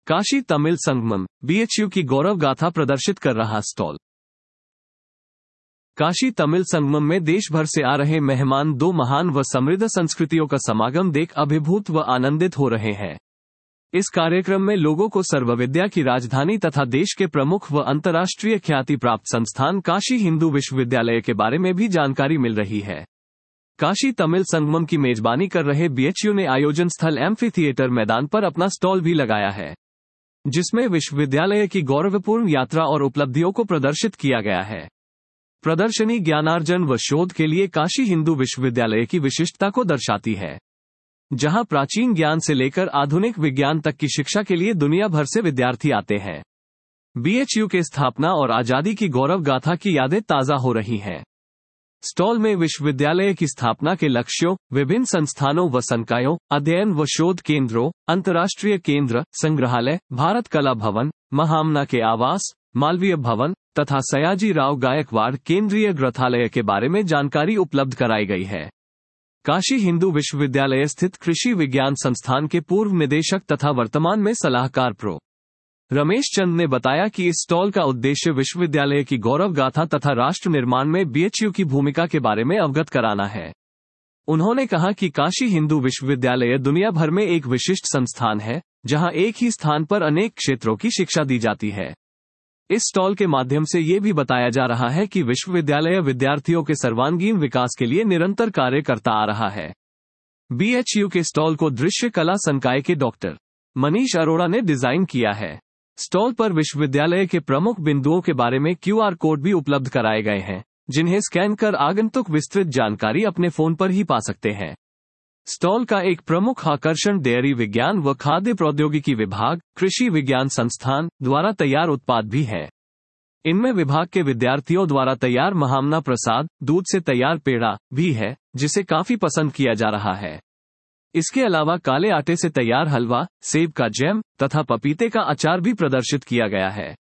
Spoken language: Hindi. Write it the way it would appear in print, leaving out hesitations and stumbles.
काशी तमिल संगमम, बीएचयू की गौरव गाथा प्रदर्शित कर रहा स्टॉल। काशी तमिल संगमम में देश भर से आ रहे मेहमान दो महान व समृद्ध संस्कृतियों का समागम देख अभिभूत व आनंदित हो रहे हैं। इस कार्यक्रम में लोगों को सर्वविद्या की राजधानी तथा देश के प्रमुख व अंतर्राष्ट्रीय ख्याति प्राप्त संस्थान काशी हिंदू विश्वविद्यालय के बारे में भी जानकारी मिल रही है। काशी तमिल संगमम की मेजबानी कर रहे बीएचयू ने आयोजन स्थल एम्फी थिएटर मैदान पर अपना स्टॉल भी लगाया है, जिसमें विश्वविद्यालय की गौरवपूर्ण यात्रा और उपलब्धियों को प्रदर्शित किया गया है। प्रदर्शनी ज्ञानार्जन व शोध के लिए काशी हिंदू विश्वविद्यालय की विशिष्टता को दर्शाती है, जहां प्राचीन ज्ञान से लेकर आधुनिक विज्ञान तक की शिक्षा के लिए दुनिया भर से विद्यार्थी आते हैं। बीएचयू के स्थापना और आजादी की गौरव गाथा की यादें ताजा हो रही हैं। स्टॉल में विश्वविद्यालय की स्थापना के लक्ष्यों, विभिन्न संस्थानों व संकायों, अध्ययन व शोध केंद्रों, अंतर्राष्ट्रीय केंद्र, संग्रहालय, भारत कला भवन, महामना के आवास, मालवीय भवन तथा सयाजी राव गायकवाड़ केंद्रीय ग्रंथालय के बारे में जानकारी उपलब्ध कराई गई है। काशी हिंदू विश्वविद्यालय स्थित कृषि विज्ञान संस्थान के पूर्व निदेशक तथा वर्तमान में सलाहकार प्रो रमेश चंद ने बताया कि इस स्टॉल का उद्देश्य विश्वविद्यालय की गौरव गाथा तथा राष्ट्र निर्माण में बीएचयू की भूमिका के बारे में अवगत कराना है। उन्होंने कहा कि काशी हिंदू विश्वविद्यालय दुनिया भर में एक विशिष्ट संस्थान है, जहां एक ही स्थान पर अनेक क्षेत्रों की शिक्षा दी जाती है। इस स्टॉल के माध्यम से ये भी बताया जा रहा है कि विश्वविद्यालय विद्यार्थियों के सर्वांगीण विकास के लिए निरंतर कार्य करता आ रहा है। बीएचयू के स्टॉल को दृश्य कला संकाय के डॉक्टर मनीष अरोड़ा ने डिजाइन किया है। स्टॉल पर विश्वविद्यालय के प्रमुख बिंदुओं के बारे में क्यूआर कोड भी उपलब्ध कराए गए हैं, जिन्हें स्कैन कर आगंतुक विस्तृत जानकारी अपने फोन पर ही पा सकते हैं। स्टॉल का एक प्रमुख आकर्षण डेयरी विज्ञान व खाद्य प्रौद्योगिकी विभाग, कृषि विज्ञान संस्थान द्वारा तैयार उत्पाद भी है। इनमें विभाग के विद्यार्थियों द्वारा तैयार महामना प्रसाद, दूध से तैयार पेड़ा भी है, जिसे काफी पसंद किया जा रहा है। इसके अलावा काले आटे से तैयार हलवा, सेब का जैम तथा पपीते का अचार भी प्रदर्शित किया गया है।